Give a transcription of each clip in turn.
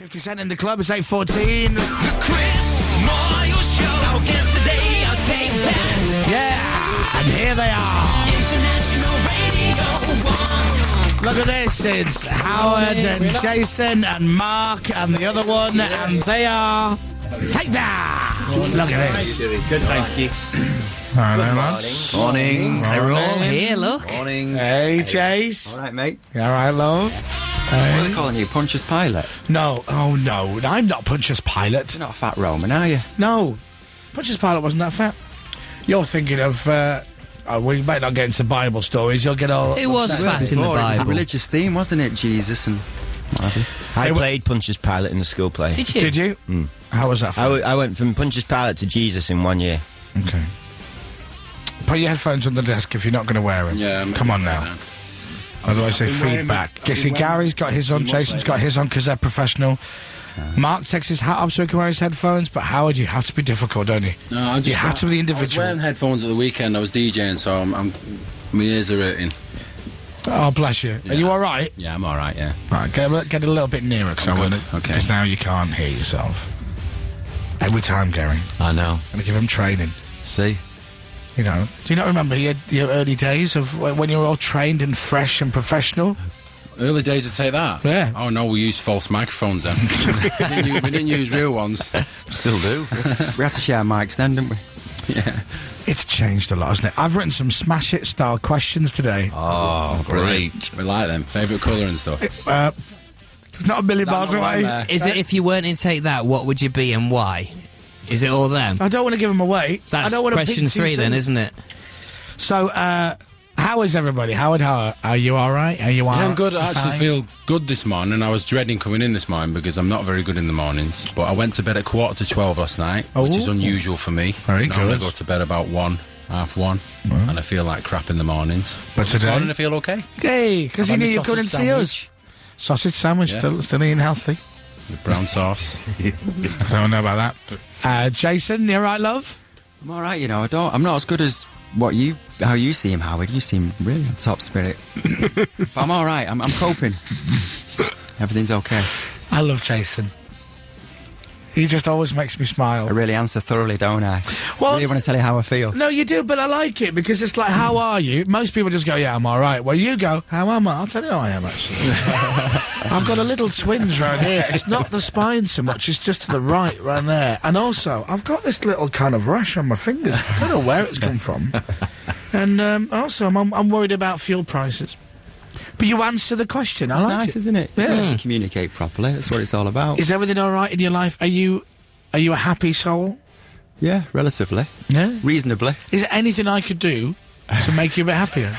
50 Cent in the club, it's 8:14. Chris Moyle Show. Our guest today, I'll take that. Yeah, and here they are. International Radio 1. Look at this, it's Howard and Jason and Mark and the other one, and they are... Take that! Look at this. Good, thank you. All right, lads. Morning. They're all here, look. Morning. Hey, Chase. All right, mate. You all right, love? What are they calling you, Pontius Pilate? No, oh no, I'm not Pontius Pilate. You're not a fat Roman, are you? No, Pontius Pilate wasn't that fat. You're thinking of... we might not get into Bible stories. You'll get all... It was upset. fat in the Before, it was a Bible. religious theme, wasn't it? Jesus and... I played Pontius Pilate in the school play. Did you? Did you? How was that for you? I went from Pontius Pilate to Jesus in 1 year. Okay. Put your headphones on the desk if you're not going to wear them. Yeah, Come on now. Otherwise they feedback. See, Gary's got his on, Jason's got his on because they're professional. Mark takes his hat off so he can wear his headphones, but Howard, you have to be difficult, don't you? No, You have to be the I was individual. wearing headphones at the weekend. I was DJing, so my ears are hurting. Oh, bless you. Are you all right? Yeah, I'm all right. Yeah. Right, get a little bit nearer because I'm I want good. to. Okay. Because now you can't hear yourself. Every time, Gary. I know. I'm going to give him training. See? You know, do you not remember your early days of when you were all trained and fresh and professional? Early days to take that. Yeah. Oh no, we used false microphones then. we didn't use real ones. Still do. We had to share mics then, didn't we? Yeah. It's changed a lot, hasn't it? I've written some smash it style questions today. Oh, great. We like them. Favourite colour and stuff. It's not a million miles away. Is it if you weren't in Take That, what would you be and why? Is it all them? I don't want to give them away. I That's don't want question to 3 then, isn't it? So, how is everybody? Howard, are you all right? Are you all Yeah, I'm good. I actually fine? feel good this morning. I was dreading coming in this morning because I'm not very good in the mornings. But I went to bed at 11:45 last night, which is Oh. unusual for me. Very Normally good. I go to bed about 1:30, and I feel like crap in the mornings. But This today? morning I feel okay. Hey, because you I've had knew my you couldn't sausage see us. sandwich Sausage sandwich, Yes. still eating healthy. with brown sauce. I don't know about that. Jason, you all right, love? I'm all right, you know. I'm not as good as how you seem, Howard. You seem really on top spirit. But I'm all right. I'm coping. Everything's okay. I love Jason. He just always makes me smile. I really answer thoroughly, don't I? Well- I really want to tell you how I feel. No, you do, but I like it because it's like, how are you? Most people just go, yeah, I'm all right. Well, you go, how am I? I'll tell you how I am, actually. I've got a little twinge right here. It's not the spine so much, it's just to the right there. And also, I've got this little kind of rash on my fingers. I don't know where it's come from. And also, I'm worried about fuel prices. But you answer the question. I It's like nice, it. isn't it? Yeah. To communicate properly. That's what it's all about. Is everything all right in your life? Are you a happy soul? Yeah, relatively. Yeah. Reasonably. Is there anything I could do to make you a bit happier?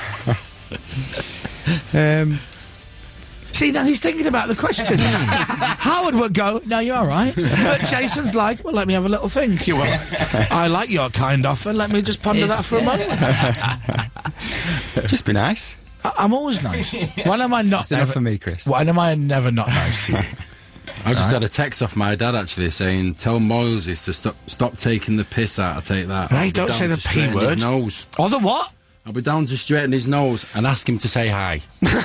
See, now he's thinking about the question. Howard would go, no, you're all right. But Jason's like, well, let me have a little think. You will. I like your kind offer. Let me just ponder that for a moment. Just be nice. I'm always nice. When am I not That's enough for me, Chris. When am I never not nice to you? I just had a text off my dad actually saying, "Tell Moyleses to stop taking the piss out of Take That." Hey, I'll be don't down say to the P straighten word. His nose. Or the what? I'll be down to straighten his nose and ask him to say hi.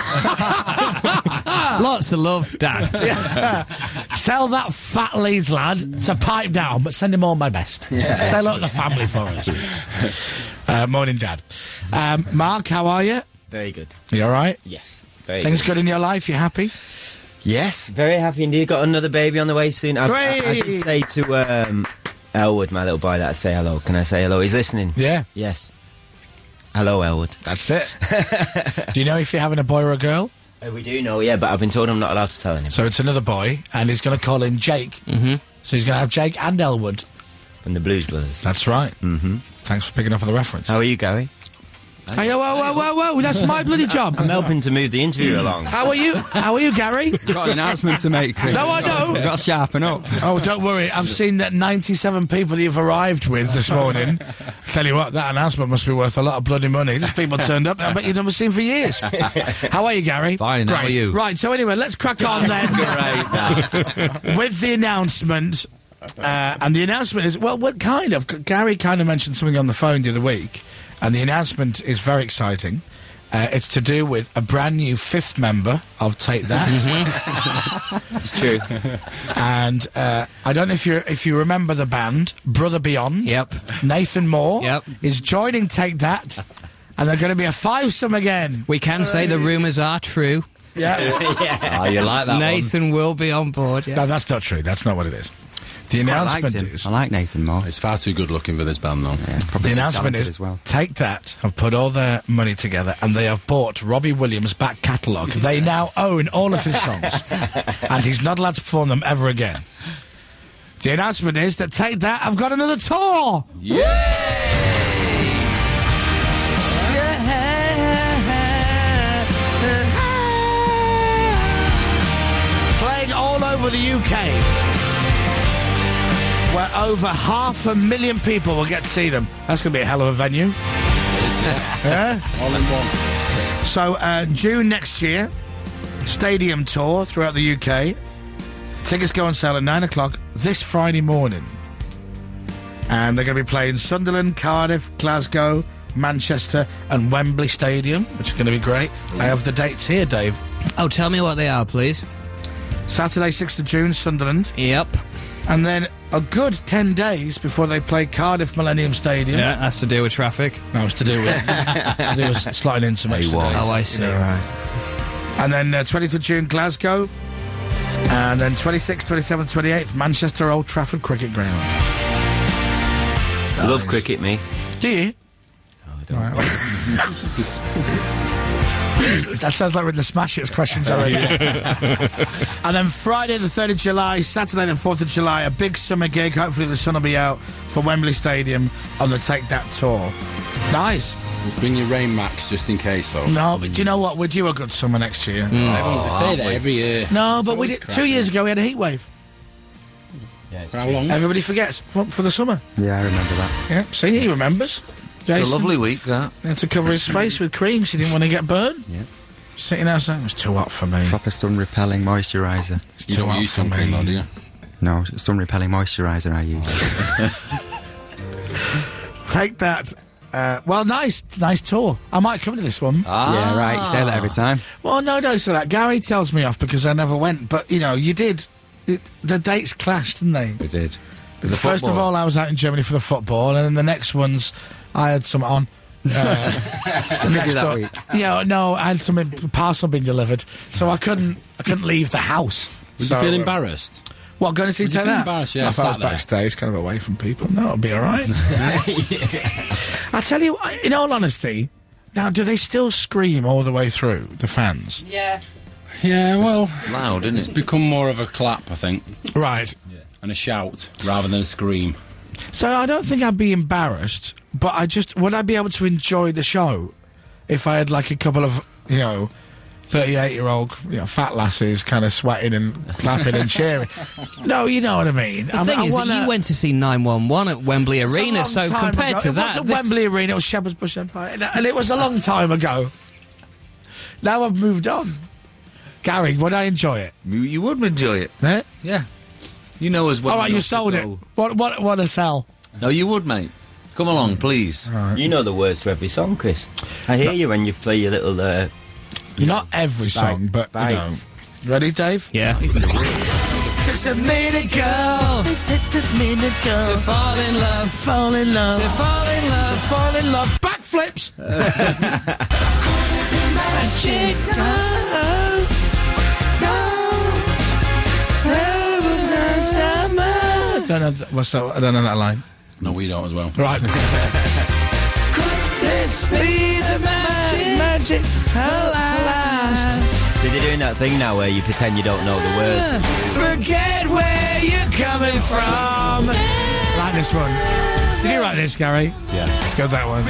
Lots of love, Dad. Tell that fat Leeds lad to pipe down, but send him all my best. Say hello to the family for us. Morning, Dad. Mark, how are you? Very good. You all right? Yes. Very Things good in your life? You happy? Yes. Very happy indeed. Got another baby on the way soon. I did say to Elwood, my little boy, that I'd say hello. Can I say hello? He's listening. Yeah. Yes. Hello, Elwood. That's it. Do you know if you're having a boy or a girl? We do know, yeah, but I've been told I'm not allowed to tell anyone. So it's another boy, and he's going to call him Jake. Mm-hmm. So he's going to have Jake and Elwood. From the Blues Brothers. That's right. Mm-hmm. Thanks for picking up on the reference. How are you, Gary? Hey, whoa, that's my bloody job. I'm helping to move the interview along. How are you, Gary? Got an announcement to make, Chris. No, I know. You've got to sharpen up. Oh, don't worry. I've seen that 97 people you've arrived with this morning. Tell you what, that announcement must be worth a lot of bloody money. These people turned up. I bet you've never seen for years. How are you, Gary? Fine, how are you? Right, so anyway, let's crack on then. With the announcement. And the announcement is, well, what kind of? Gary kind of mentioned something on the phone the other week. And the announcement is very exciting. It's to do with a brand new 5th member of Take That. It's true. And I don't know if you remember the band Brother Beyond. Yep. Nathan Moore Yep. is joining Take That, and they're going to be a 5-some again. We can say the rumours are true. Yeah. Oh, you like that Nathan will be on board, yeah. No, that's not true. That's not what it is. The I announcement liked him. is. I like Nathan Moore. It's far too good looking for this band, though. Yeah, probably The too announcement talented is as well. Take That have put all their money together and they have bought Robbie Williams' back catalogue. They now own all of his songs, and he's not allowed to perform them ever again. The announcement is that Take That have got another tour. Playing all over the UK, where over 500,000 people will get to see them. That's going to be a hell of a venue. Yeah? All in one. So, June next year, stadium tour throughout the UK. Tickets go on sale at 9 o'clock this Friday morning. And they're going to be playing Sunderland, Cardiff, Glasgow, Manchester and Wembley Stadium, which is going to be great. I have the dates here, Dave. Oh, tell me what they are, please. Saturday, 6th of June, Sunderland. Yep. And then a good 10 days before they play Cardiff Millennium Stadium. Yeah, that's to do with traffic. No, it's to do with slotting in some extra days. Oh, I see. You know. Right. And then 20th of June, Glasgow. And then 26th, 27th, 28th, Manchester Old Trafford Cricket Ground. Love cricket, me. Do you? Right. That sounds like we're in the Smash Hits questions already. And then Friday the 3rd of July, Saturday the 4th of July, a big summer gig. Hopefully the sun will be out for Wembley Stadium on the Take That tour. Nice. Just bring your rain max just in case, though. No, but do you know what? We're due a good summer next year. Everyone say that every year. No, It's but we always did, crap. 2 years ago we had a heat wave. For how long? Everybody forgets. For the summer. Yeah, I remember that. Yeah, see, he remembers. It's a Jason lovely week, that. had to cover his face with cream so he didn't want to get burned. Yeah. Sitting outside, it was too hot for me. Proper sun-repelling moisturiser. It's You too don't hot use for sunscreen, though, do me. you? No, sun-repelling moisturiser I use. Take that. Well, nice tour. I might come to this one. Yeah, right, you say that every time. Well, no, don't say that. Gary tells me off because I never went. But, you know, you did. The dates clashed, didn't they? We did. First of all, I was out in Germany for the football, and then the next ones, I had some on. Busy that week. Yeah, no, I had some parcel being delivered, so I couldn't leave the house. Did So, you feel embarrassed? What, going to see Would you Take feel That? embarrassed? Yeah, I thought I was sat there. backstage, kind of away from people. No, it'll be all right. I tell you, in all honesty, now, do they still scream all the way through, the fans? Yeah. Yeah, well, Loud, isn't it's it? become more of a clap, I think, Right. and a shout rather than a scream. So I don't think I'd be embarrassed, but would I be able to enjoy the show if I had like a couple of, 38-year-old, fat lasses kind of sweating and clapping and cheering? No, you know what I mean. The thing is that you went to see 911 at Wembley Arena, so compared to it that... wasn't Wembley Arena, it was Shepherd's Bush Empire, and it was a long time ago. Now I've moved on. Gary, would I enjoy it? You would enjoy it. Eh? Yeah. You know as well. All right, you enough to sold it. go. What a sell. No, you would, mate. Come along, please. You know the words to every song, Chris. I hear you when you play your little. Not every song, but bites. Ready, Dave? Yeah. Just a minute, girl. Just a minute, girl. To fall in love. Fall in love. To fall in love. To fall in love. Backflips. Magic. I don't know I don't know that line. No, we don't as well. Right. This be the magic last. So they're doing that thing now where you pretend you don't know the words. Forget where you're coming from. Like this one. Did you write this, Gary? Yeah. Let's go with that one.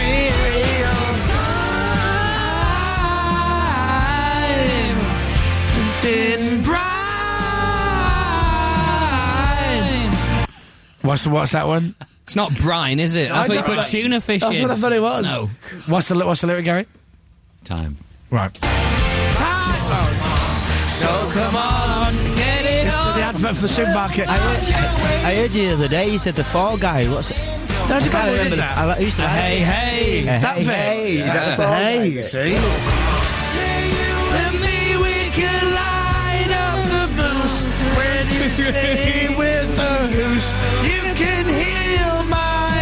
What's that one? It's not brine, is it? That's I what you don't put know. tuna fish That's in. what I thought it was. No. What's the lyric, Gary? Time. Right. So come on, get it It's on. the advert for the supermarket. I heard you the other day. You said the Fall Guy. What's it? Don't you remember we did that? I used to like Hey, hey. That Hey, bit. hey. Yeah, that's the hey, you see? And me, we can light up the booze. When you stay with the who's, you can heal my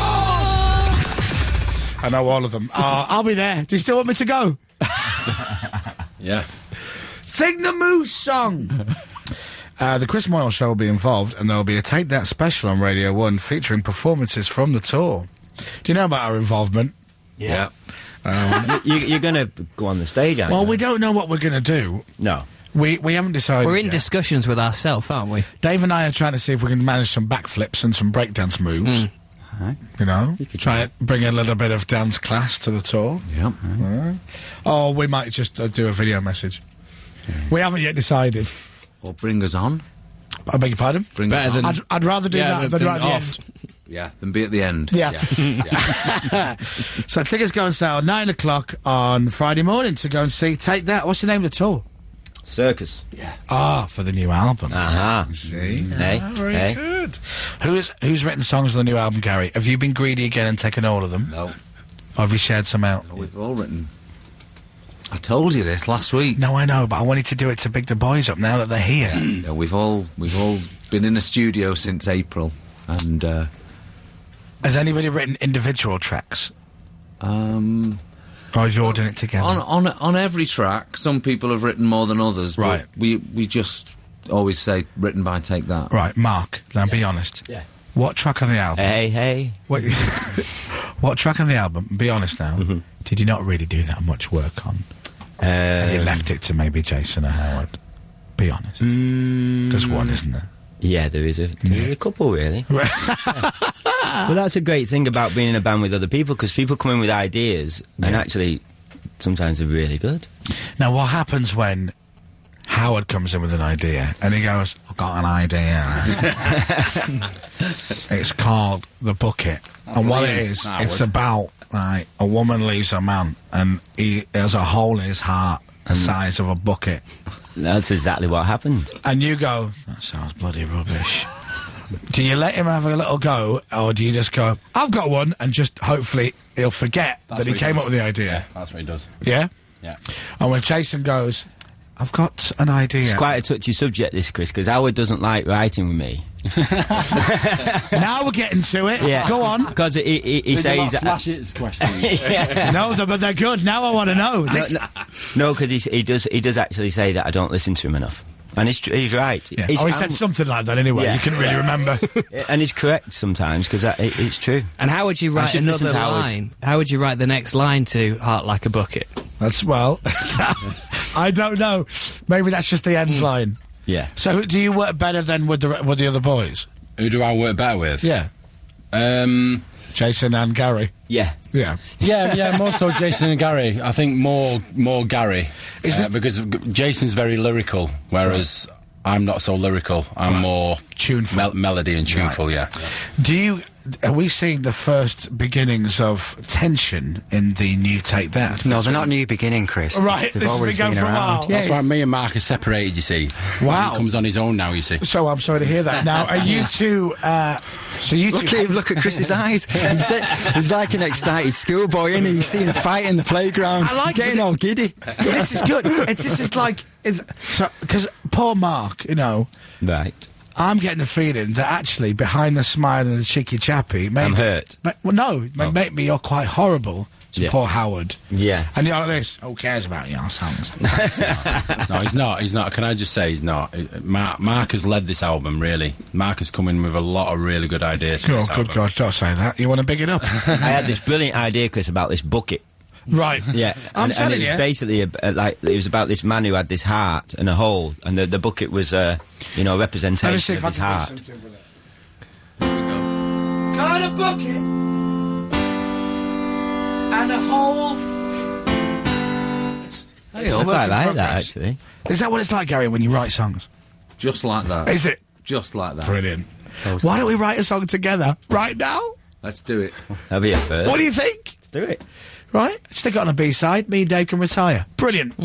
horse. I know all of them. I'll be there. Do you still want me to go? Yeah. Sing the Moose song. The Chris Moyle Show will be involved, and there will be a Take That special on Radio 1 featuring performances from the tour. Do you know about our involvement? Yeah. You're going to go on the stage, aren't Well, you? we don't know what we're going to do. No. We haven't decided We're in yet. discussions with ourselves, aren't we? Dave and I are trying to see if we can manage some backflips and some breakdance moves. You know? Try and bring a little bit of dance class to the tour. Yep. Or we might just do a video message. We haven't yet decided. Or bring us on. I beg your pardon? Bring Better us on. than- I'd rather do that than right at the off. end. Yeah, then be at the end. Yeah. Yeah. So tickets go on sale 9 o'clock on Friday morning to go and see Take That. What's the name of the tour? Circus. For the new album. Aha. See? Hey, Very hey. good. Who's written songs for the new album, Gary? Have you been greedy again and taken all of them? No, Or have you shared some out? we've all written. I told you this last week. No, I know, but I wanted to do it to big the boys up now that they're here. Yeah, we've all been in the studio since April, and Has anybody written individual tracks? um, Or have you all done it together? on every track, some people have written more than others. but Right. we just always say written by Take That. Right, Mark, now be honest. Yeah. What track on the album? Hey, hey. What, what track on the album, be honest now, did you not really do that much work on? And you left it to maybe Jason or Howard? Be honest. There's one, isn't there? Yeah, there is a couple, really. Well, that's a great thing about being in a band with other people, because people come in with ideas, and actually, sometimes they're really good. Now, what happens when Howard comes in with an idea and he goes, I've got an idea. It's called The Bucket. And what it is, Howard. it's about, right, a woman leaves a man and he has a hole in his heart the size of a bucket. That's exactly what happened. And you go, that sounds bloody rubbish. Do you let him have a little go, or do you just go, I've got one, and just hopefully he'll forget that he what he came does. up with the idea? That's what he does. Yeah? Yeah. And when Jason goes, I've got an idea. It's quite a touchy subject, this, Chris, because Howard doesn't like writing with me. Now we're getting to it. Yeah. Go on. Because he says... Slashes questions. No, but they're good. Now I want to know. This- No, because he does actually say that I don't listen to him enough. And he's right. Yeah. He's- Oh, he said something like that anyway. Yeah. You couldn't really remember. And he's correct sometimes, because it's true. And how would you write should listen another to Howard. line? How would you write the next line to Heart Like a Bucket? That's, well, I don't know. Maybe that's just the end line. Yeah. So do you work better than with the other boys? Who do I work better with? Yeah. Jason and Gary. Yeah. Yeah. Yeah, more so Jason and Gary. I think more Gary. Because Jason's very lyrical, whereas I'm not so lyrical. I'm more Tuneful. melody and tuneful, yeah. Are we seeing the first beginnings of tension in the new Take That? No, they're not new beginning, Chris. Right, They've this has always been going for a around. while. That's why me and Mark are separated, you see. Wow. He comes on his own now, you see. So I'm sorry to hear that. Now, are you two? So you Look two? at him, look at Chris's eyes. He's like an excited schoolboy, isn't he? He's seeing a fight in the playground. I like He's getting it. all giddy. This is good. This is like because poor Mark, you know. Right. I'm getting the feeling that actually behind the smile and the cheeky chappy, maybe, I'm hurt. Well, no, maybe you're quite horrible to Yeah. poor Howard. Yeah. And you're like this. Who cares about your songs? No, he's not. He's not. Can I just say he's not? Mark has led this album, really. Mark has come in with a lot of really good ideas. for Oh, this good album. God! Don't say that. You want to big it up, I had this brilliant idea, Chris, about this bucket. right? Yeah, I'm and telling it was you. basically like it was about this man who had this heart and a hole, and the bucket was a Let me see representation if of I his can do heart. something with it. Got a bucket and a hole. I quite like that, actually. Is that what it's like, Gary, when you write songs? Just like that. Is it? Just like that. Brilliant. Why don't we write a song together right now? Let's do it. That'll be a first. What do you think? Let's do it. Right? Stick it on a B-side. Me and Dave can retire. Brilliant.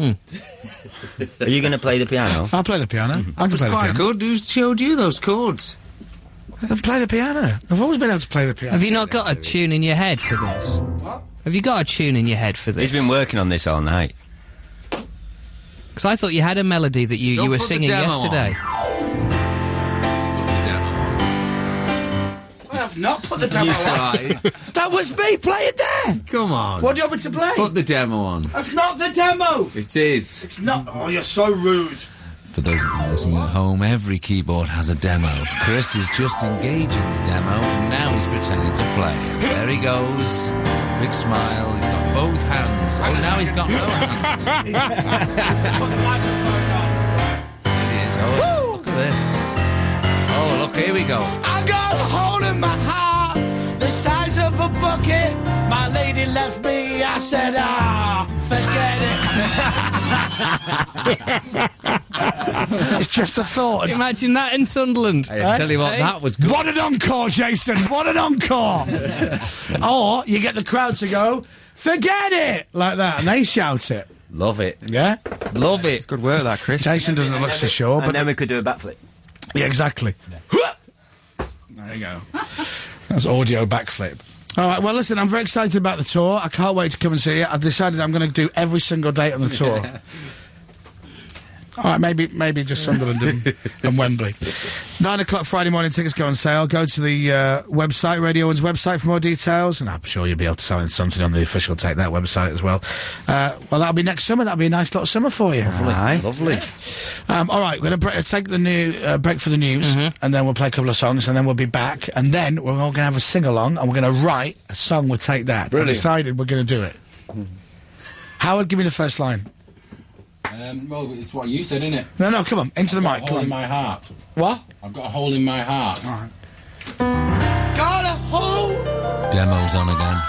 Are you going to play the piano? I'll play the piano. I can play the Quite piano. good. Who showed you those chords? I can play the piano. I've always been able to play the piano. Have you not got a tune in your head for this? What? Have you got a tune in your head for this? He's been working on this all night. Because I thought you had a melody that you Don't were put the singing demo yesterday. Let's put the demo on. I have not put the demo You on. tried. That was me. Play it there. Come on. What do you want me to play? Put the demo on. That's not the demo. It is. It's not. Oh, you're so rude. For those of you listening at home, every keyboard has a demo. Chris is just engaging the demo, and now he's pretending to play. And there he goes. He's got a big smile. He's got both hands. Oh, now he's got no hands. Put the microphone on. There he is. Oh, look at this. Oh, look, here we go. I got a hole in my heart, the size of a bucket. My lady left me. I said, forget it. It's just a thought. Imagine that in Sunderland. I tell you what, Hey? that was good. What an encore, Jason! What an encore! Or you get the crowd to go, forget it! Like that, and they shout it. Love it. Yeah? Love it. Good work, that, Chris. Jason doesn't look so sure, And but... then we could do a backflip. Yeah, exactly. There you go. That's audio backflip. All right, well, listen, I'm very excited about the tour. I can't wait to come and see it. I've decided I'm going to do every single date on the tour. All right, maybe just Sunderland and Wembley. 9 o'clock Friday morning, tickets go on sale. Go to the website, Radio 1's website, for more details, and I'm sure you'll be able to find something on the official Take That website as well. Well, that'll be next summer. That'll be a nice little summer for you. Aye. Lovely. All right, we're going to take the break for the news, and then we'll play a couple of songs, and then we'll be back, and then we're all going to have a sing-along, and we're going to write a song with Take That. Brilliant. I've decided we're going to do it. Howard, give me the first line. Well, it's what you said, isn't it? No, come on, into the mic, A come hole in on. my heart. What? I've got a hole in my heart. Got a hole! Demo's on again.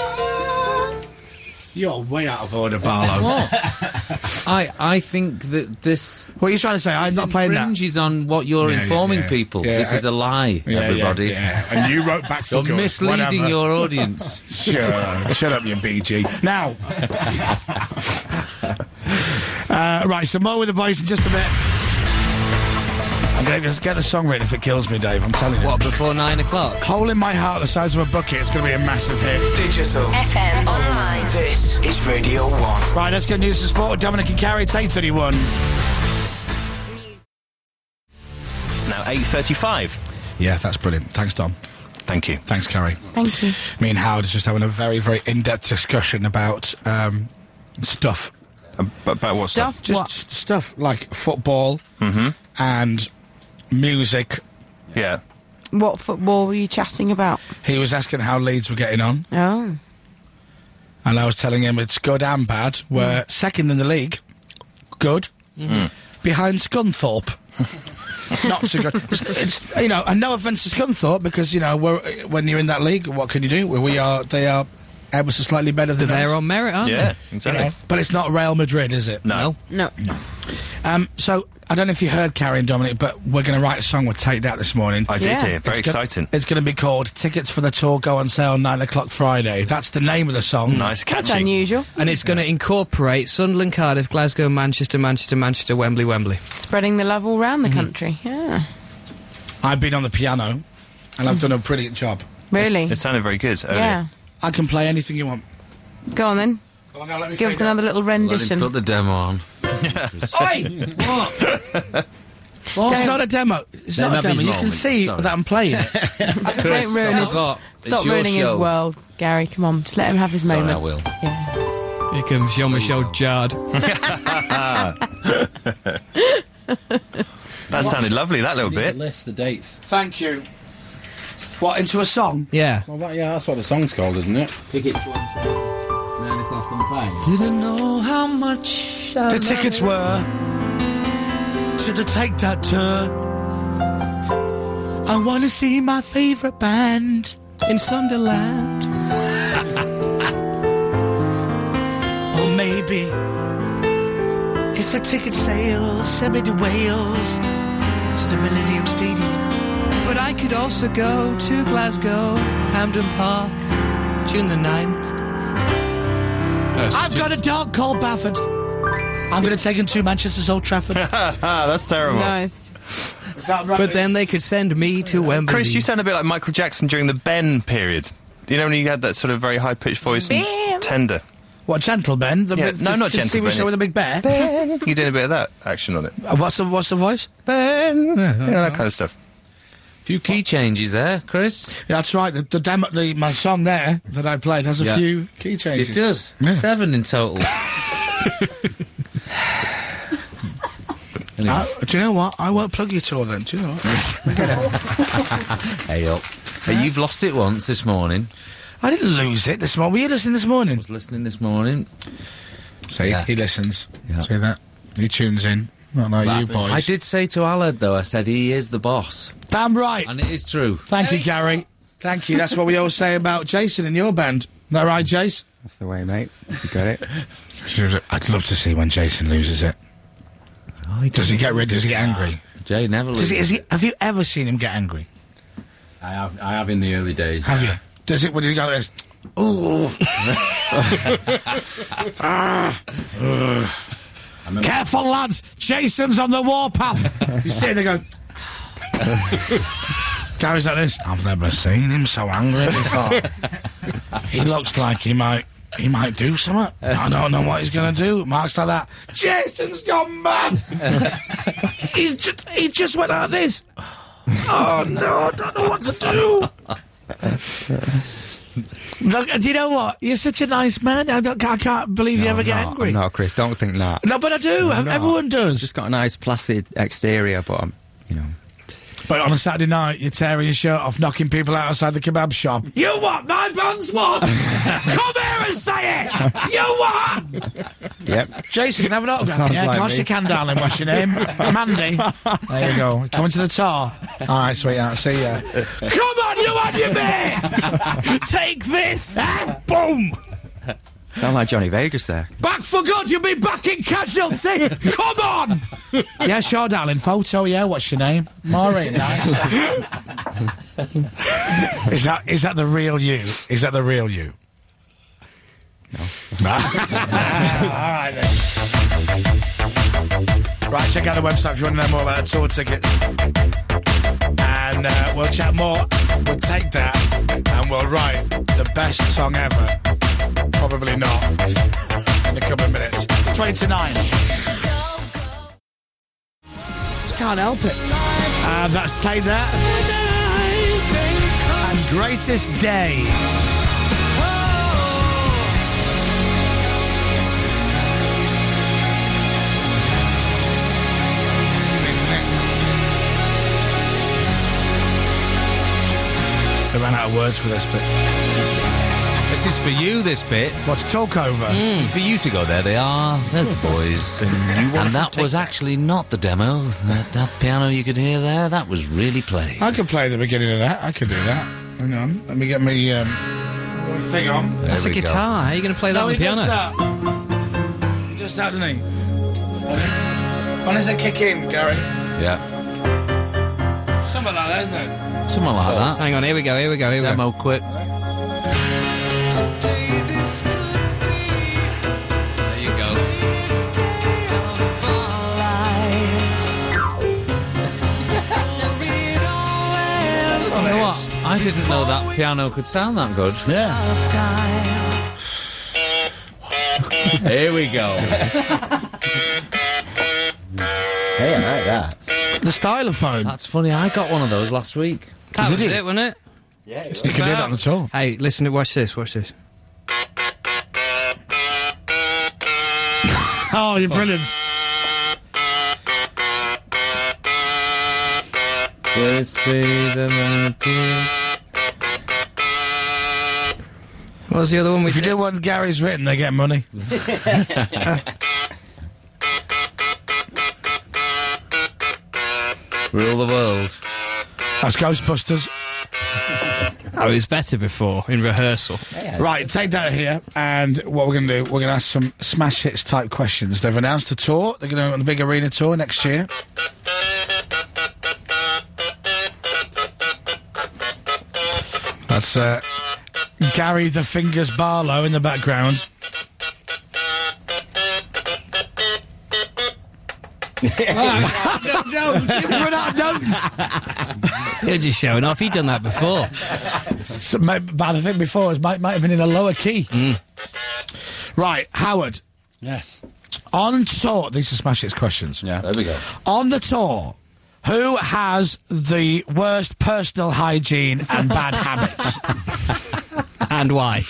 You're way out of order, Barlow. I think that this What are you trying to say? I'm not playing that. infringes on what you're Yeah, informing yeah. people. Yeah, This is a lie, Yeah, everybody. Yeah. And you wrote back for You're good. misleading Whatever. your audience. Sure. Shut up, you BG. Now. Right, so more with the boys in just a bit. I'm going to get the song written if it kills me, Dave. I'm telling you. What, before 9 o'clock? Hole in my heart the size of a bucket. It's going to be a massive hit. Digital. FM online. This is Radio 1. Right, let's get news and sport with Dominic and Carrie. It's 8:31. It's now 8:35. Yeah, that's brilliant. Thanks, Dom. Thank you. Thanks, Carrie. Thank you. Me and Howard are just having a very, very in-depth discussion about stuff. About what stuff? Just What? stuff like football and music. Yeah. What football were you chatting about? He was asking how Leeds were getting on, Oh. and I was telling him it's good and bad. We're second in the league. Good. Behind Scunthorpe. Not so good. It's, you know, and no offence to Scunthorpe, because, you know, when you're in that league, what can you do? They are ever so slightly better than They're us. on merit, aren't Yeah, they? exactly. But it's not Real Madrid, is it? No. No. So, I don't know if you heard Carrie and Dominic, but we're going to write a song with Take That this morning. I did Yeah. hear. Very exciting. It's going to be called Tickets for the Tour Go on Sale 9 o'clock Friday. That's the name of the song. Nice, That's catchy. unusual. And it's going to incorporate Sunderland, Cardiff, Glasgow, Manchester, Wembley, Wembley. Spreading the love all round the country. Yeah. I've been on the piano, and I've done a brilliant job. Really? It sounded very good earlier. Yeah. I can play anything you want. Go on then. Go on, now, let me Give us fade out. another little Let him rendition. put the demo on. Oi! What? It's not a demo. It's Let him not a have demo. his You can moment. see Sorry. that I'm playing it. Don't ruin his. What? Stop It's your ruining his show. world, Gary. Come on, just let him have his Sorry, moment. I will. Yeah. Here comes Jean-Michel Jarre. That sounded lovely, that little The bit. list, the dates. Thank you. What, into a song? Yeah. Well, that's what the song's called, isn't it? Tickets go on sale. 9 o'clock on Friday. Didn't know how much The tickets were to the Take That tour. I want to see my favourite band. In Sunderland. Or maybe, if the ticket sales send me to Wales, to the Millennium Stadium. But I could also go to Glasgow, Hampden Park, June the 9th. I've got a dog called Bafford. I'm going to take him to Manchester's Old Trafford. That's terrible. Nice. But then they could send me to Wembley. Chris, you sound a bit like Michael Jackson during the Ben period. You know when you had that sort of very high-pitched voice and tender? What, Gentle Ben? Yeah, no, not Gentle TV Ben. show with a big bear? You're doing a bit of that action on it. What's the voice? Ben! You know, that kind of stuff. Few key changes there, Chris. Yeah, that's right. The demo, my song there that I played has a Yeah. few key changes. It does. Yeah. 7 in total. Anyway. Do you know what? I won't plug your tour then. Do you know what? Hey up. Hey, you've lost it once this morning. I didn't lose it this morning. Were you listening this morning? I was listening this morning. See, Yeah. he listens. Yeah. See that? He tunes in. Not like you boys. I did say to Allard, though, I said he is the boss. Damn right. And it is true. Thank you, Gary. Thank you. That's what we always say about Jason in your band. Isn't that right, Jace? That's the way, mate. You got it. I'd love to see when Jason loses it. Oh, Does he get rid? Does he get angry? Jay never loses. Have you ever seen him get angry? I have in the early days. Have you? Does it? Would he go like this? Ooh. Careful, lads! Jason's on the warpath. You see, they go. Gary's like this. I've never seen him so angry before. He looks like he might do something. I don't know what he's going to do. Mark's like that. Jason's gone mad. he just went like this. Oh no, I don't know what to do. Look, do you know what? You're such a nice man. I can't believe you ever get angry. No, Chris, don't think that. No, but I do. I'm not. Everyone does. Just got a nice placid exterior, but I'm, But on a Saturday night, you're tearing your shirt off, knocking people out outside the kebab shop. You what? My buns what? Come here and say it! You what? Yep. Jason, can I have an autograph? Sounds Yeah, of like course me. you can, darling. What's your name? Mandy. There you go. Coming to the tar. All right, sweetheart. See ya. Come on, you had your beer! Take this! And boom! Sound like Johnny Vegas there. Back for good! You'll be back in casualty! Come on! Yeah, sure, darling. Photo, yeah. What's your name? Maureen. Nice. Is that the real you? Is that the real you? No. All right, then. Right, check out the website if you want to know more about the tour tickets. And we'll chat more. We'll take that and we'll write the best song ever. Probably not. In a couple of minutes. It's 20 to 9. Just can't help it. That's Take That. And Greatest Day. They ran out of words for this bit. This is for you, this bit. What's talk over? For you to go there, they are. There's the boys. And that was actually not the demo. That piano you could hear there, that was really played. I could play the beginning of that. I could do that. Hang on. Let me get me thing on. That's a There we go. guitar. How are you going to play that on the piano? He does that, doesn't he? When does it kick in, Gary? Yeah. Something like that, isn't it? Something like that. Hang on, here we go. Demo quick. There you go. You know what? I didn't know that piano could sound that good. Yeah. Here we go. Hey, I like that. The stylophone. That's funny. I got one of those last week. That Did was you? it, wasn't it? Yeah. You could do that on the tour. Hey, listen to watch this. Oh, you're brilliant. This be the melody. What was the other one we If you did? do one Gary's written, they get money. Rule the world. That's Ghostbusters. Oh, it was better before, in rehearsal. Right, Take That here, and what we're going to do, we're going to ask some smash hits type questions. They've announced a tour. They're going to go on the big arena tour next year. That's Gary the Fingers Barlow in the background. No, you've run out of notes. You're just showing off. You've done that before. So, but I think before it might have been in a lower key. Right, Howard. Yes. On tour, these are Smash Hits questions. Yeah, there we go. On the tour, who has the worst personal hygiene and bad habits? And why?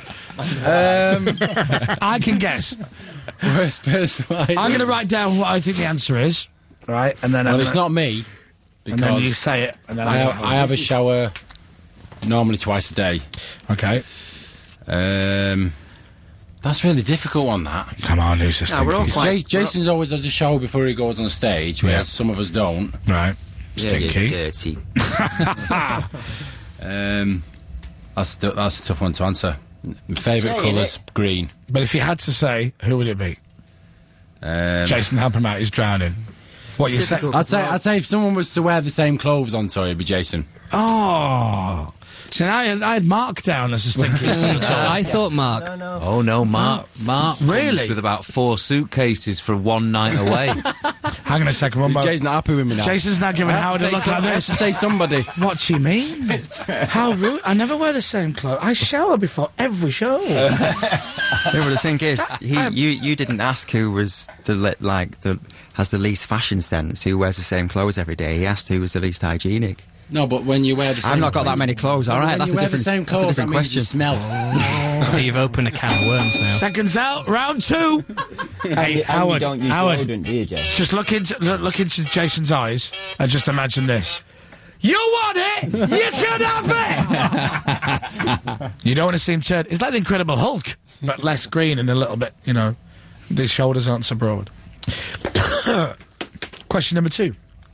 I can guess. Worst personal hygiene. I'm going to write down what I think the answer is, right? And then Well, it's not me. And then you Because say it, and then I have a shower normally twice a day. Okay. That's really difficult on that. Come on, who's this? we're all quite- Jason's always has a shower before he goes on stage, whereas Yeah. some of us don't. Right. Yeah, Stinky. you're dirty. That's a tough one to answer. My favourite Saying colour's green. But if you had to say, who would it be? Jason, help him out. He's drowning. What you say? I'd say if someone was to wear the same clothes on tour, it'd be Jason. Oh. So now I had Mark down as a stinky. I thought Mark. Oh no, Mark comes Really? with about 4 suitcases for one night away. Hang on a second, one more. Jason's not happy with me now. Jason's now giving I have Howard to a look say like I have this. to say somebody. What do you mean? How rude. I never wear the same clothes. I shower before every show. No, but the thing is, you didn't ask who was has the least fashion sense, who wears the same clothes every day. He asked who was the least hygienic. No, but when you wear the same... I've not got that many clothes, all right? When That's you a wear the different, same that's a clothes, different that means you question. smell. You've opened a can of worms now. Seconds out, round 2. Hey, Howard, You don't use Howard, deodorant, do you, Jay? just look into Jason's eyes and just imagine this. You want it? You can have it! You don't want to see him turn. It's like the Incredible Hulk, but less green and a little bit, the shoulders aren't so broad. Question number 2.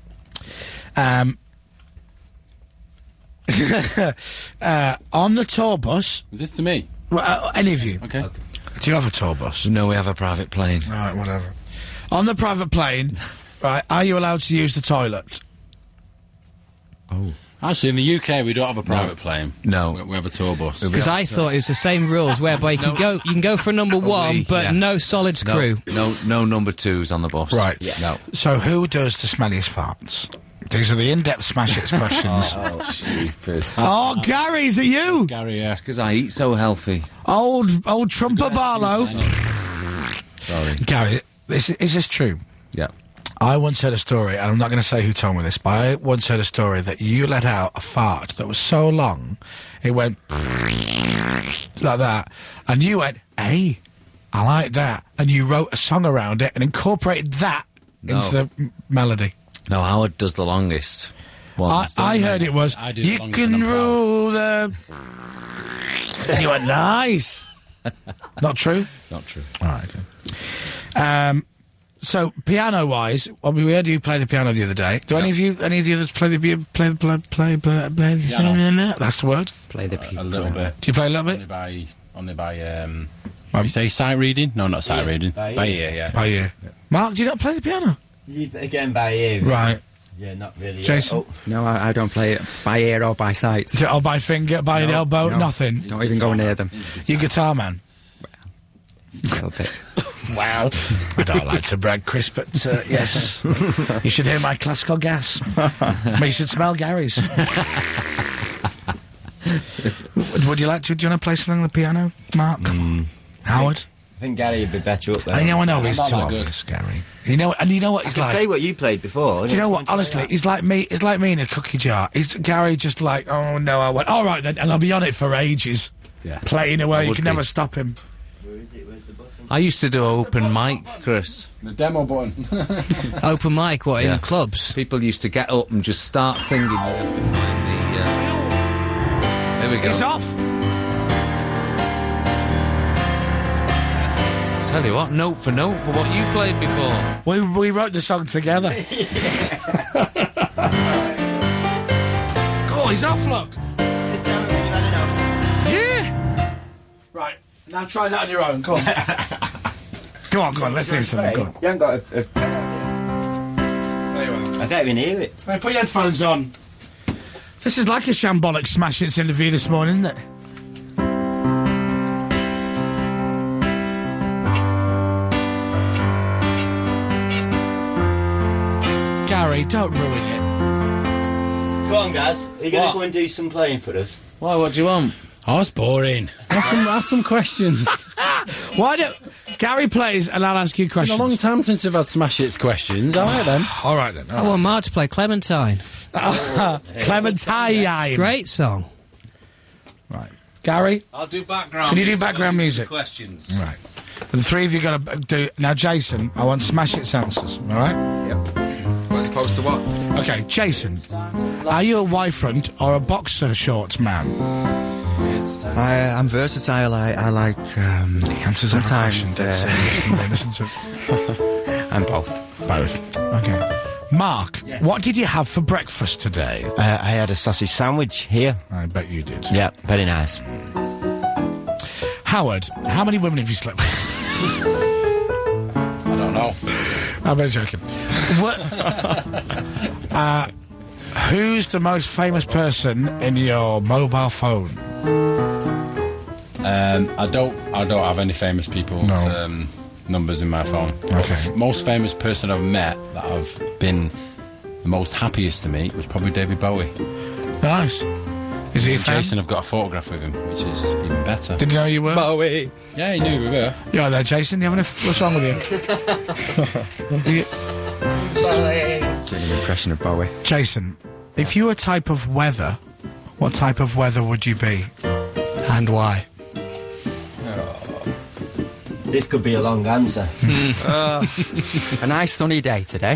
On the tour bus, Is this to me? any of you, Okay. do you have a tour bus? No, we have a private plane. Right, whatever. On the private plane, right, are you allowed to use the toilet? Actually, in the UK, we don't have a private plane. No. We have a tour bus. Because I thought it was the same rules whereby you can go for number one, but yeah. no solids crew. No number 2s on the bus. Right. No. So who does the smelliest farts? These are the in-depth Smash Hits questions. Oh, Gary, is it you? Gary, yeah. It's because I eat so healthy. Old Trumper Barlow. Sorry. Gary, is this true? Yeah. I once heard a story, and I'm not going to say who told me this, but I once heard a story that you let out a fart that was so long, it went like that, and you went, hey, I like that, and you wrote a song around it and incorporated that into the melody. No, Howard does the longest. I heard it was, I do the you longest and can I'm proud." rule the... And you went, nice. Not true? Not true. All right, okay. So piano-wise, we heard you play the piano the other day. Do any of you others play the piano? That's the word. Play the A people. little bit. Do you play a little bit? Only by you say sight reading? No, not sight reading. by By ear. ear, yeah. By ear. Mark, do you not play the piano? Again, by ear. Right. Yeah, not really. Jason? Oh, No, I don't play it by ear or by sight. Or by finger, by an elbow? no. Nothing. Don't even go near them. You guitar man? A little bit. Wow. I don't like to brag, Chris, but yes. You should hear my classical gas. But you should smell Gary's. Would you like to? Do you want to play something on the piano, Mark? Howard? I think Gary would be better up there. I know he's not too that good. obvious, Gary. You know what he's I can play like. what you played before. Do you know what? Honestly, he's like me. He's like me in a cookie jar. He's Gary, just like, oh no, I went. All right then, and I'll be on it for ages, Yeah. playing away. You would can be. never stop him. Where is it? Where's the button? I used to do open mic, Chris. The demo button. Open mic, what, Yeah. in clubs? People used to get up and just start singing. You'd have to find the... There we go. He's off. I tell you what, note for what you played before. We wrote the song together. Oh, he's off. Look. Just tell me when you've had enough. Yeah. Right. Now try that on your own. Come on. Go on. Let's hear something. Go on. You haven't got a pen out There you are. here. I can't even hear it. Hey, put your headphones on. This is like a shambolic Smash Hits interview this morning, isn't it? Gary, don't ruin it. Go on, Gaz. Are you going to go and do some playing for us? Why? What do you want? Oh, it's boring. Ask some questions. Why don't Gary plays and I'll ask you It's been questions? a long time since I've had Smash Hits questions. All right, then. All right then. I want Mark to play Clementine. Clementine. Great song. Right. Gary, I'll do background. Can you do music. background music? Questions. right. The three of you got to do now. Jason, I want Smash It answers. All right. As opposed to what? Okay, Jason, are you a Y-front or a boxer shorts man? I'm versatile. I like. The answers every question. sometimes, Listen to and both. both. Okay. Mark, what did you have for breakfast today? I had a sausage sandwich here. I bet you did. Yeah, very nice. Howard, how many women have you slept with? I don't know. I'm only joking. What? Who's the most famous person in your mobile phone? I don't have any famous people's numbers in my phone. Okay. The most famous person I've met that I've been the most happiest to meet was probably David Bowie. Nice. Is he a And fan? Jason, I've got a photograph with him, which is even better. Did you know you were? Bowie. Yeah, he knew we were. You are there, Jason. You having what's wrong with you? Doing an impression of Bowie. Jason, if you were a type of weather, what type of weather would you be? And why? This could be a long answer. A nice sunny day today.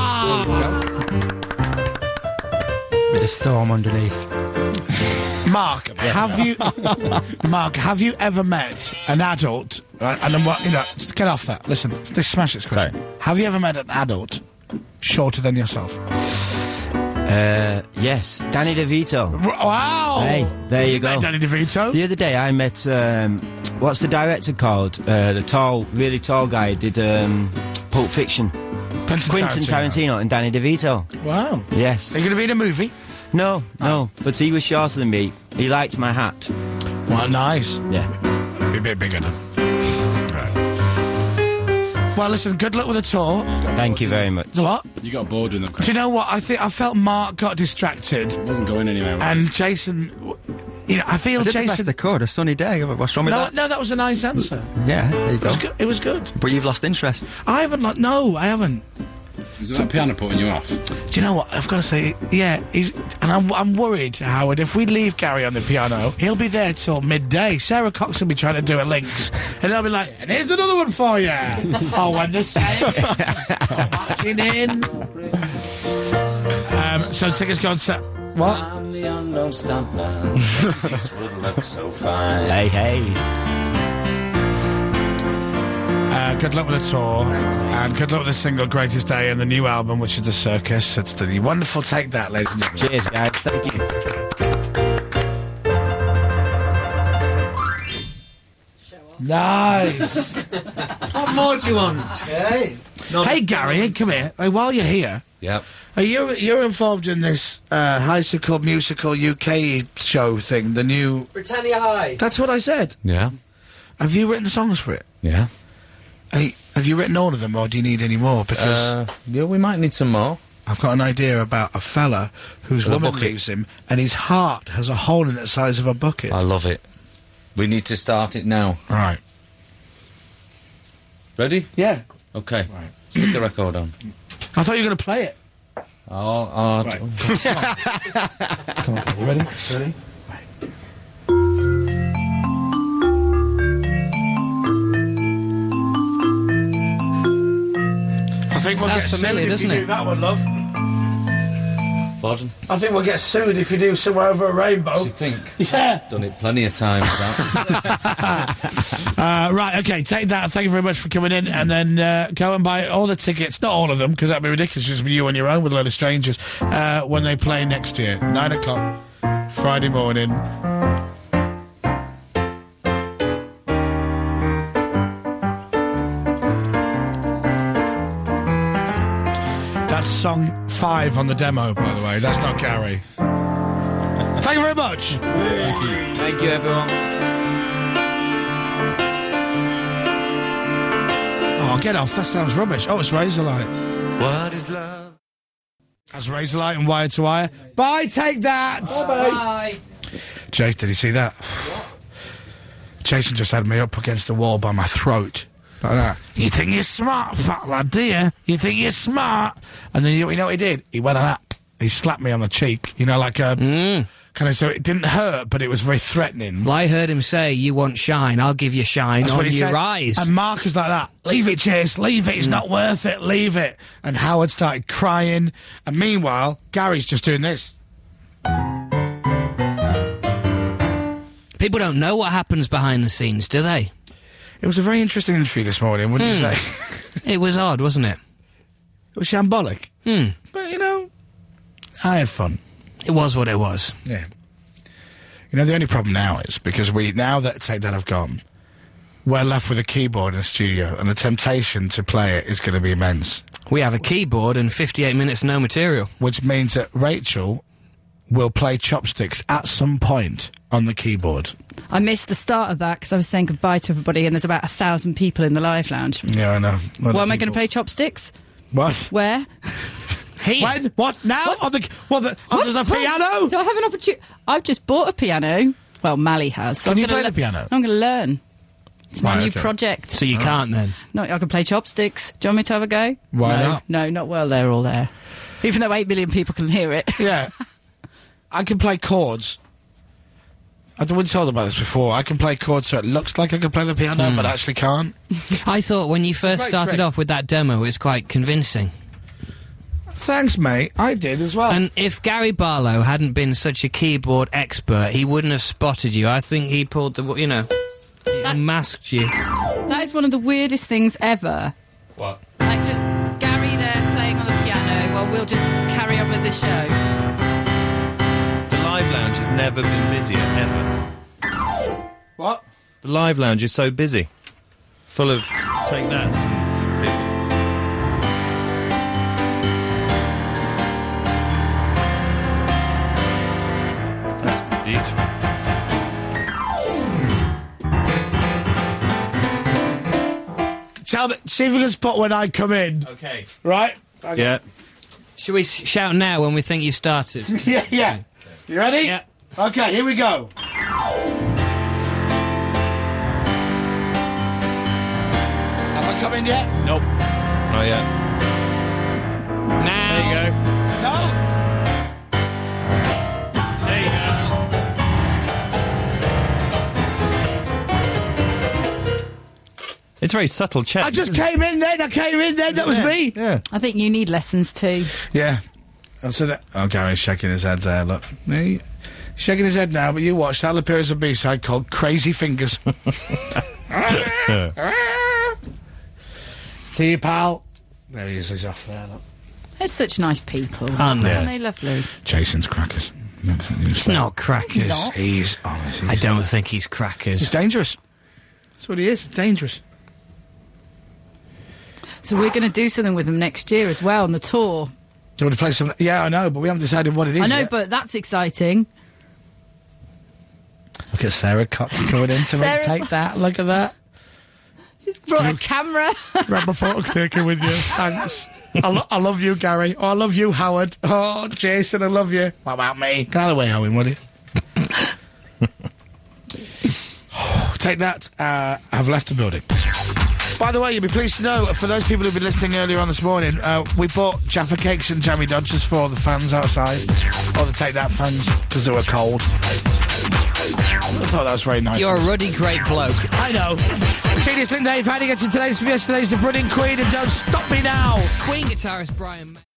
With a storm underneath. Mark, have you ever met an adult? And then what? Just get off that. Listen, this smash this question. Sorry. Have you ever met an adult shorter than yourself? Yes, Danny DeVito. Wow! Hey, there you go. Danny DeVito. The other day I met, what's the director called? The really tall guy who did Pulp Fiction. Quentin Tarantino and Danny DeVito. Wow. Yes. Are you going to be in a movie? No, but he was shorter than me. He liked my hat. Well, nice. Yeah. Be a bit bigger then. Right. Well, listen, good luck with the tour. Thank you very much. What? You got bored with them. Do you know what? I felt Mark got distracted. It wasn't going anywhere. And Jason, I feel I did Jason. the best I could. A sunny day. What's wrong with that? No, that was a nice answer. Yeah, there you go. It was good. But you've lost interest. I haven't. No, I haven't. Is that piano putting you off? Do you know what? I've got to say, yeah, I'm worried, Howard. If we leave Gary on the piano, he'll be there till midday. Sarah Cox will be trying to do a links, and I'll be like, and here's another one for you. Oh, when the same marching in. So tickets go on set. What? I'm the unknown stuntman. This would look so fine. Hey. Good luck with the tour, and good luck with the single Greatest Day and the new album, which is The Circus. It's the wonderful Take That, ladies and gentlemen. Cheers, guys. Thank you. Nice. What more do you want? Hey, Gary, come here. Hey, while you're here, Yep. you're involved in this High School Musical UK show thing, the new... Britannia High. That's what I said. Yeah. Have you written songs for it? Yeah. Hey, have you written all of them, or do you need any more? Because Yeah, we might need some more. I've got an idea about a fella whose With a woman bucket. leaves him, and his heart has a hole in it the size of a bucket. I love it. We need to start it now. Right. Ready? Yeah. Okay. Stick the record on. I thought you were going to play it. Oh, Right. Come on, you ready? Ready? I think we'll Sounds get familiar, sued if you doesn't do it? that one, love. Pardon? I think we'll get sued if you do Somewhere Over a Rainbow. Do you think? Yeah. Done it plenty of times, that. Right, okay, take that. Thank you very much for coming in, and then go and buy all the tickets, not all of them, because that'd be ridiculous, just be you on your own with a load of strangers, when they play next year. 9 o'clock, Friday morning. That's song 5 on the demo, by the way. That's not Gary. Thank you very much. Thank you, everyone. Oh, get off. That sounds rubbish. Oh, it's Razorlight. What is love? That's Razorlight and Wire to Wire. Bye, Take That! Bye. Jason, did you see that? Jason just had me up against the wall by my throat. Like that. You think you're smart, fat lad, do you? You think you're smart? And then you know what he did? He went like that. He slapped me on the cheek. You know, like a... Kind of, so it didn't hurt, but it was very threatening. Well, I heard him say, you want shine, I'll give you shine That's on what he your said. eyes. And Mark is like that. Leave it, Chase, leave it. It's not worth it. Leave it. And Howard started crying. And meanwhile, Gary's just doing this. People don't know what happens behind the scenes, do they? It was a very interesting interview this morning, wouldn't you say? It was odd, wasn't it? It was shambolic. But, you know, I had fun. It was what it was. Yeah. You know, the only problem now is because now that Take That have gone, we're left with a keyboard in the studio, and the temptation to play it is going to be immense. We have a keyboard and 58 minutes no material. Which means that Rachel will play Chopsticks at some point on the keyboard. I missed the start of that because I was saying goodbye to everybody, and there's about 1,000 people in the live lounge. Yeah, I know. Well, am I going to play Chopsticks? What? Where? When? What? Now? What? There's a piano? Do I have an opportunity? I've just bought a piano. Well, Mally has. So Can I'm you gonna play the piano? I'm going to learn. It's my Right, new okay. project. So you can't then? No, I can play Chopsticks. Do you want me to have a go? Why No. not? No, not while they're all there. Even though 8 million people can hear it. Yeah. I can play chords. I wouldn't told about this before. I can play chords so it looks like I can play the piano, but actually can't. I thought when you first great started trick. off with that demo, it was quite convincing. Thanks, mate. I did as well. And if Gary Barlow hadn't been such a keyboard expert, he wouldn't have spotted you. I think he pulled the, you know, he unmasked you. That is one of the weirdest things ever. What? Like just Gary there playing on the piano while we'll just carry on with the show. The Live Lounge has never been busier, ever. What? The Live Lounge is so busy. Full of Take That's and people. That's beautiful. Tell me, see if you can spot when I come in. Okay. Right? Yeah. Should we shout now when we think you started? Yeah, yeah. You ready? Yeah. Okay, here we go. Have I come in yet? Nope. Not yet. Now. There you go. No? There you go. It's very subtle check. I just came in then. That was me. Yeah. I think you need lessons too. Yeah. So that. Oh, Gary's shaking his head there. Look, me shaking his head now. But you watch. That'll appear as a B-side called "Crazy Fingers." See you, pal. There he is. He's off there. Look. They're such nice people. Aren't they? Aren't they lovely? Jason's crackers. It's not crackers. not. He's honest. I don't think he's He's crackers. dangerous. That's what he is. Dangerous. So we're going to do something with them next year as well on the tour. Do you want to play some? Yeah, I know, but we haven't decided what it is I know, yet. but that's exciting. Look at Sarah Cox coming in to Sarah- take that. Look at that. She's brought a camera. Grab a photo taken with you. Thanks. I love you, Gary. Oh, I love you, Howard. Oh, Jason, I love you. What about me? Get out of the way, Owen, would you? Take that. I've left the building. By the way, you'll be pleased to know, for those people who've been listening earlier on this morning, we bought Jaffa Cakes and Jammy Dodgers for the fans outside. Or the Take That fans, because they were cold. I thought that was very nice. You're a ruddy, great bloke. I know. Genius Lynn Dave, how do you get to today's from yesterday's The Budding Queen and Don't Stop Me Now? Queen guitarist Brian May.